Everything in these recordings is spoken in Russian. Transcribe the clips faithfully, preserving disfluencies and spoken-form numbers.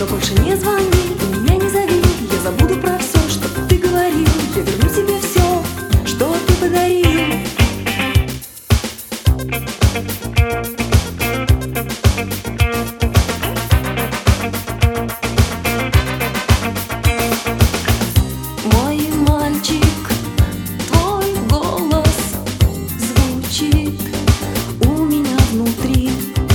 Но больше не звони и меня не зови. Я забуду про все, что ты говорил. Я верну тебе все, что ты подарил. Мой мальчик, твой голос звучит у меня внутри.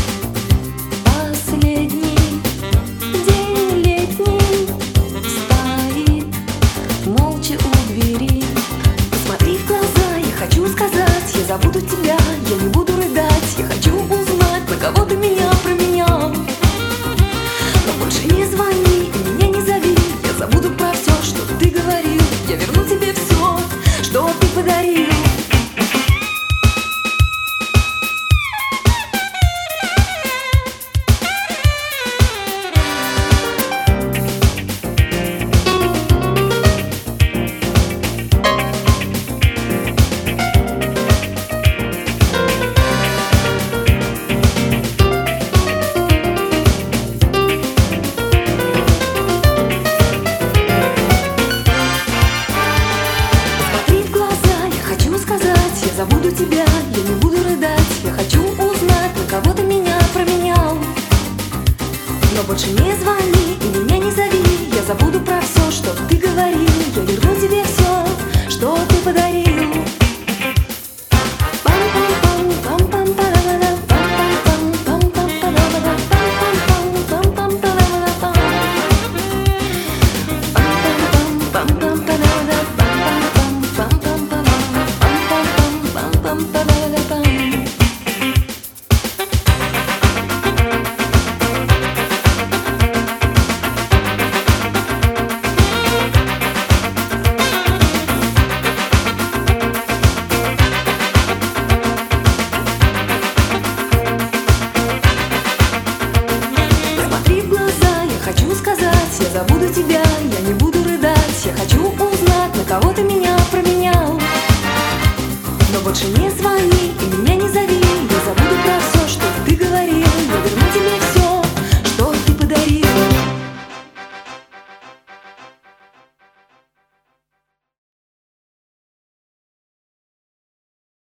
Последний день летний стоит молча у двери. Посмотри в глаза, я хочу сказать, я забуду тебя, я не буду рыдать. Я хочу узнать, на кого ты меня променял. Но больше не звони и меня не зови. Я забуду про все, что ты говорил. Я верну тебе все, что ты подарил. Я забуду тебя, я не буду рыдать. Я хочу узнать, на кого ты меня променял. Но больше не звони и меня не зови. Я забуду про все, что ты говорил. Я верну тебе все, что ты